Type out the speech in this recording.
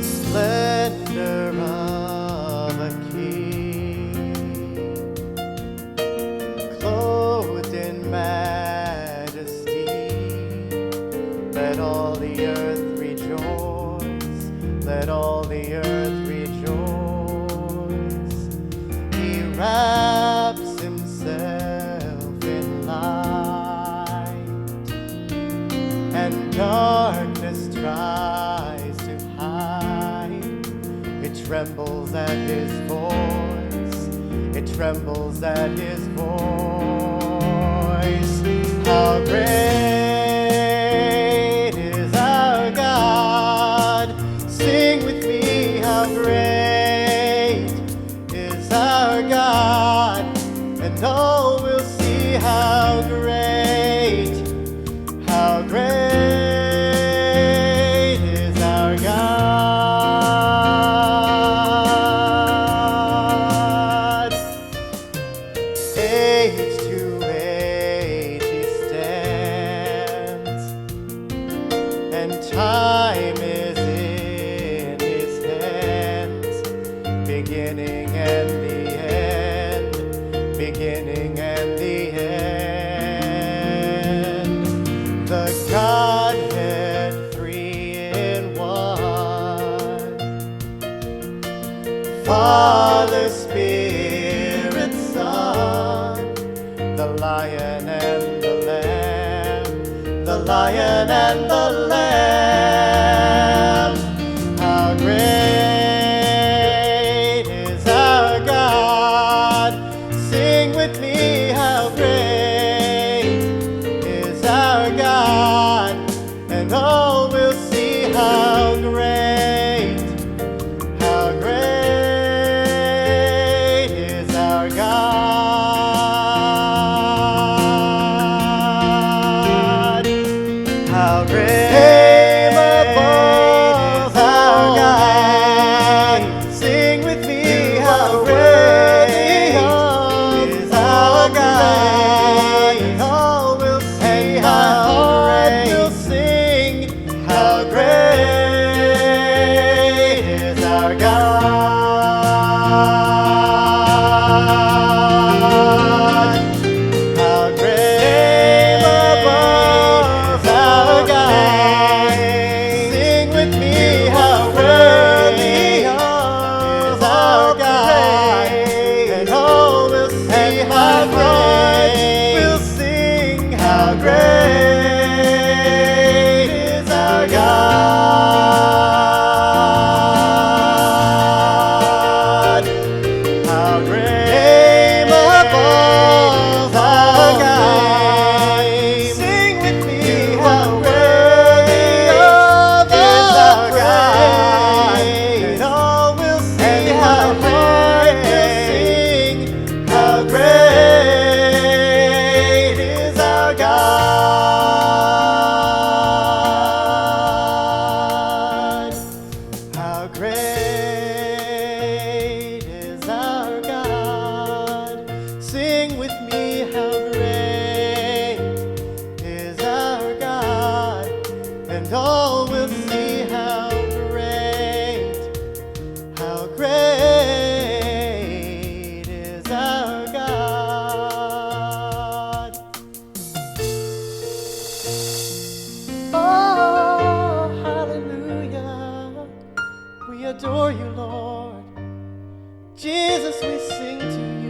splendor of a king, clothed in majesty. Let all the earth rejoice, let all the earth rejoice. He wraps himself in light, and darkness tries to hide. It trembles at his voice, it trembles at his voice. How great is our God! Sing with me, how great is our God! And all will see how great is our God. Age to age he stands, and time is in his hands. Beginning and the end, beginning and the end. The Godhead, three in one. Father, Spirit, Son. The Lion and the Lamb, the Lion and the Lamb. How great is our God! Sing with me, how great is our God! And all will see how great is our God. How great above our God. Sing with me, how great is our God. And all will see how great, how great is our God. How great above our God. Sing with me, how worthy is our God. And all will see how great, will sing how great is our God. How great above our God. Sing with me, how worthy is our God. And all will see how great, will sing how great is our God. How great is our God! Sing with me, how great is our God! And all will see how great is our God! Oh, hallelujah! We adore you, Lord. Jesus, we sing to you.